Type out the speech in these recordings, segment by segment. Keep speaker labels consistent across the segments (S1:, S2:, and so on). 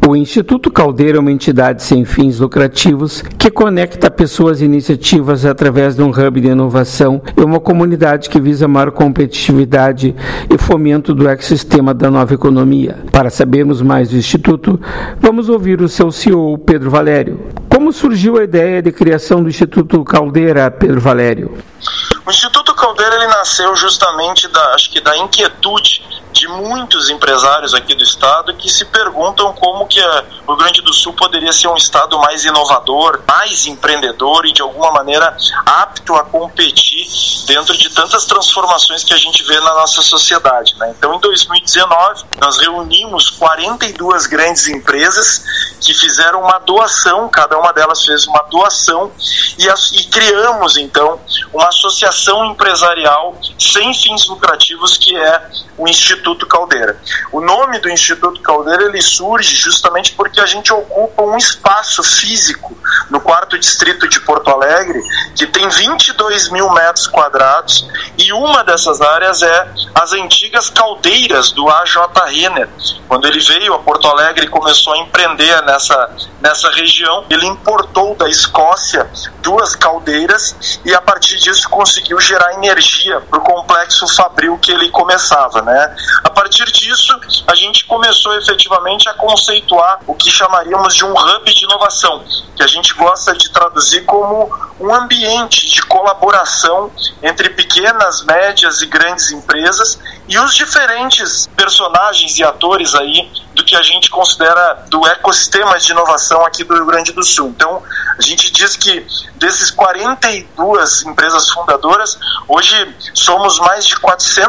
S1: O Instituto Caldeira é uma entidade sem fins lucrativos que conecta pessoas e iniciativas através de um hub de inovação e uma comunidade que visa maior competitividade e fomento do ecossistema da nova economia. Para sabermos mais do Instituto, vamos ouvir o seu CEO, Pedro Valério. Como surgiu a ideia de criação do Instituto Caldeira, Pedro Valério?
S2: O Instituto Caldeira ele nasceu justamente da inquietude de muitos empresários aqui do estado que se perguntam como que o Rio Grande do Sul poderia ser um estado mais inovador, mais empreendedor e de alguma maneira apto a competir dentro de tantas transformações que a gente vê na nossa sociedade, né? Então, em 2019, nós reunimos 42 grandes empresas que fizeram uma doação, cada uma delas fez uma doação e criamos, então, uma associação empresarial sem fins lucrativos que é o Instituto Caldeira. O nome do Instituto Caldeira ele surge justamente porque a gente ocupa um espaço físico no 4º distrito de Porto Alegre que tem 22 mil metros quadrados e uma dessas áreas é as antigas caldeiras do A.J. Renner. Quando ele veio a Porto Alegre e começou a empreender nessa região, ele importou da Escócia 2 caldeiras e a partir disso conseguiu gerar energia para o complexo fabril que ele começava, né? A partir disso, a gente começou efetivamente a conceituar o que chamaríamos de um hub de inovação, que a gente gosta de traduzir como um ambiente de colaboração entre pequenas, médias e grandes empresas e os diferentes personagens e atores aí do que a gente considera do ecossistema de inovação aqui do Rio Grande do Sul. Então, a gente diz que desses 42 empresas fundadoras, hoje somos mais de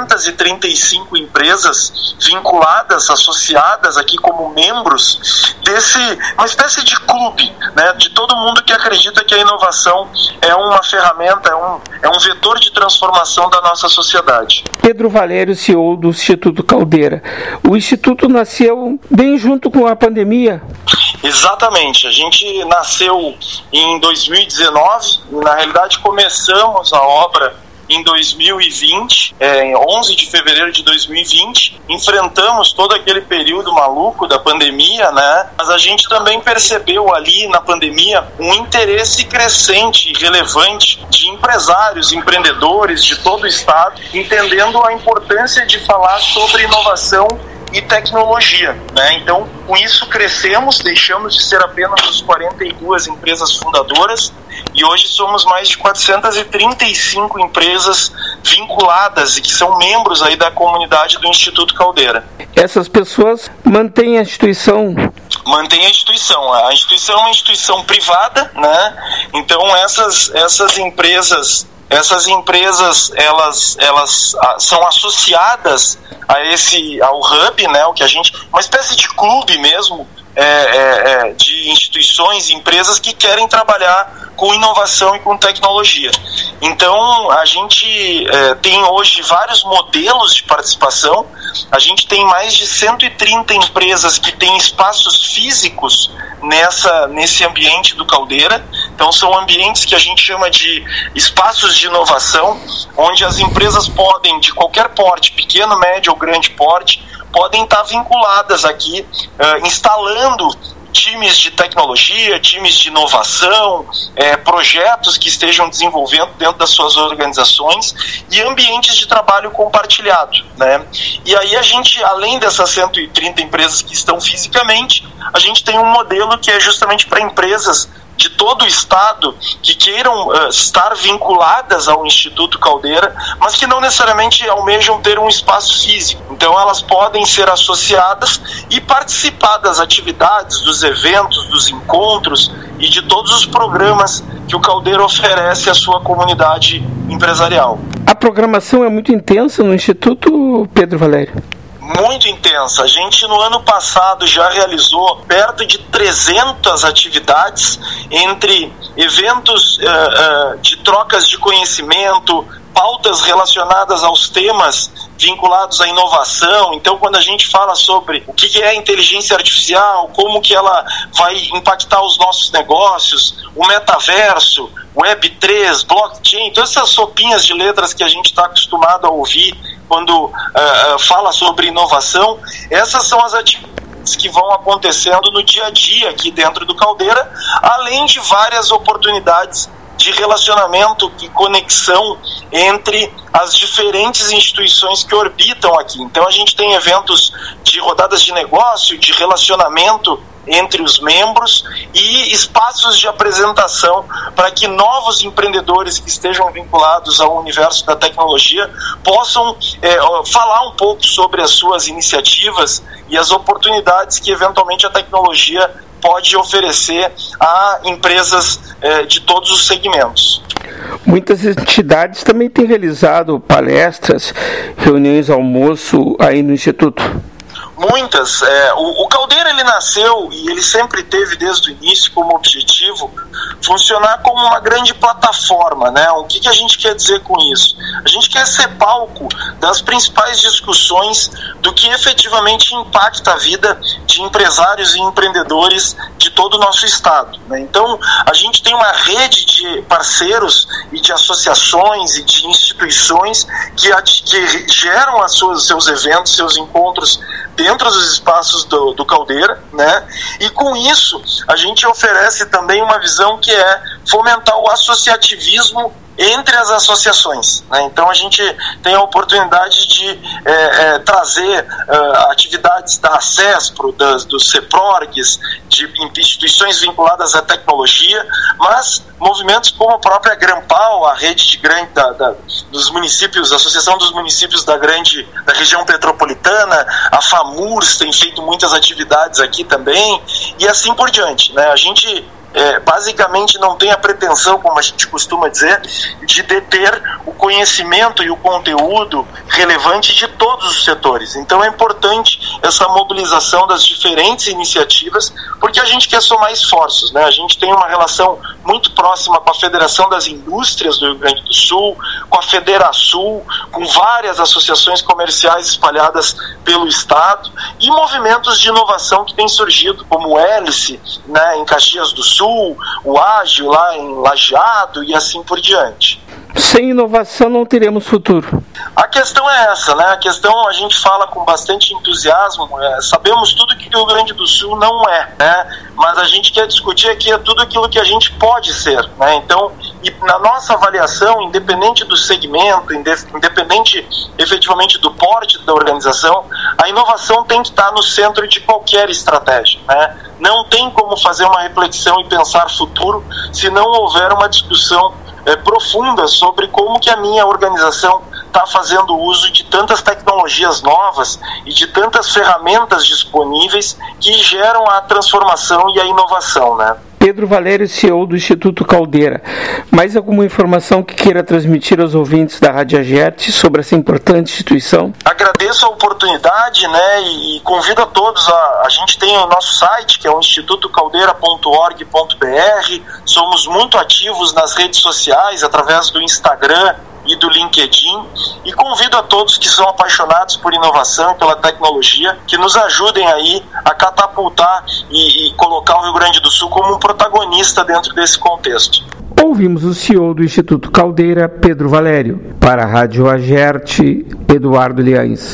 S2: 435 empresas vinculadas, associadas aqui como membros uma espécie de clube, né, de todo mundo que acredita que a inovação é uma ferramenta, é um vetor de transformação da nossa sociedade.
S1: Pedro Valério, CEO do Instituto Caldeira. O Instituto nasceu bem junto com a pandemia.
S2: Exatamente, a gente nasceu em 2019 e na realidade começamos a obra em 2020, em 11 de fevereiro de 2020, enfrentamos todo aquele período maluco da pandemia, né? Mas a gente também percebeu ali na pandemia um interesse crescente e relevante de empresários, empreendedores de todo o estado, entendendo a importância de falar sobre inovação e tecnologia, né? Então, com isso crescemos, deixamos de ser apenas os 42 empresas fundadoras e hoje somos mais de 435 empresas vinculadas e que são membros aí da comunidade do Instituto Caldeira.
S1: Essas pessoas mantêm a instituição?
S2: Mantém a instituição. A instituição é uma instituição privada, né? Então, essas empresas elas são associadas ao hub, né, o que a gente, uma espécie de clube mesmo, de instituições e empresas que querem trabalhar com inovação e com tecnologia. Então, a gente tem hoje vários modelos de participação. A gente tem mais de 130 empresas que têm espaços físicos nesse ambiente do Caldeira. Então, são ambientes que a gente chama de espaços de inovação, onde as empresas podem, de qualquer porte, pequeno, médio ou grande porte, podem estar vinculadas aqui, instalando times de tecnologia, times de inovação, projetos que estejam desenvolvendo dentro das suas organizações e ambientes de trabalho compartilhado, né? E aí a gente, além dessas 130 empresas que estão fisicamente, a gente tem um modelo que é justamente para empresas de todo o estado que queiram estar vinculadas ao Instituto Caldeira, mas que não necessariamente almejam ter um espaço físico. Então elas podem ser associadas e participar das atividades, dos eventos, dos encontros e de todos os programas que o Caldeira oferece à sua comunidade empresarial.
S1: A programação é muito intensa no Instituto, Pedro Valério?
S2: Muito intensa. A gente no ano passado já realizou perto de 300 atividades entre eventos de trocas de conhecimento, pautas relacionadas aos temas vinculados à inovação. Então, quando a gente fala sobre o que é a inteligência artificial, como que ela vai impactar os nossos negócios, o metaverso, Web3, blockchain, todas essas sopinhas de letras que a gente está acostumado a ouvir quando fala sobre inovação, essas são as atividades atividades que vão acontecendo no dia a dia aqui dentro do Caldeira, além de várias oportunidades de relacionamento e conexão entre as diferentes instituições que orbitam aqui. Então a gente tem eventos de rodadas de negócio, de relacionamento entre os membros e espaços de apresentação para que novos empreendedores que estejam vinculados ao universo da tecnologia possam falar um pouco sobre as suas iniciativas e as oportunidades que eventualmente a tecnologia pode oferecer a empresas de todos os segmentos.
S1: Muitas entidades também têm realizado palestras, reuniões, almoço aí no Instituto.
S2: Muitas. O Caldeira ele nasceu e ele sempre teve desde o início como objetivo funcionar como uma grande plataforma, né? O que a gente quer dizer com isso? A gente quer ser palco das principais discussões do que efetivamente impacta a vida de empresários e empreendedores de todo o nosso estado, né? Então, a gente tem uma rede de parceiros e de associações e de instituições que geram seus eventos, seus encontros dentro dos espaços do Caldeira, né? E com isso a gente oferece também uma visão que é fomentar o associativismo entre as associações, né? Então a gente tem a oportunidade de trazer atividades da ACESPRO, dos CEPRORGs, de instituições vinculadas à tecnologia, mas movimentos como a própria Grampal, a rede dos municípios, a Associação dos Municípios da região petropolitana, a FAMURS tem feito muitas atividades aqui também, e assim por diante, né? A gente basicamente não tem a pretensão, como a gente costuma dizer, de deter o conhecimento e o conteúdo relevante de todos os setores. Então é importante essa mobilização das diferentes iniciativas, porque a gente quer somar esforços, né? A gente tem uma relação muito próxima com a Federação das Indústrias do Rio Grande do Sul, com a Federasul, com várias associações comerciais espalhadas pelo estado e movimentos de inovação que têm surgido, como o Hélice, né, em Caxias do Sul, o Ágil lá em Lajeado e assim por diante.
S1: Sem inovação não teremos futuro.
S2: A questão é essa, né? A gente fala com bastante entusiasmo, sabemos tudo que o Rio Grande do Sul não é, né? Mas a gente quer discutir aqui tudo aquilo que a gente pode ser, né? Então, e na nossa avaliação, independente do segmento, independente efetivamente do porte da organização, a inovação tem que estar no centro de qualquer estratégia, né? Não tem como fazer uma reflexão e pensar futuro se não houver uma discussão profunda sobre como que a minha organização está fazendo uso de tantas tecnologias novas e de tantas ferramentas disponíveis que geram a transformação e a inovação, né?
S1: Pedro Valério, CEO do Instituto Caldeira. Mais alguma informação que queira transmitir aos ouvintes da Rádio Agerte sobre essa importante instituição?
S2: Agradeço a oportunidade, né, e convido a todos a gente tem o nosso site, que é o institutocaldeira.org.br. Somos muito ativos nas redes sociais, através do Instagram e do LinkedIn, e convido a todos que são apaixonados por inovação e pela tecnologia que nos ajudem aí a catapultar e colocar o Rio Grande do Sul como um protagonista dentro desse contexto.
S1: Ouvimos o CEO do Instituto Caldeira, Pedro Valério. Para a Rádio Agerte, Eduardo Liães.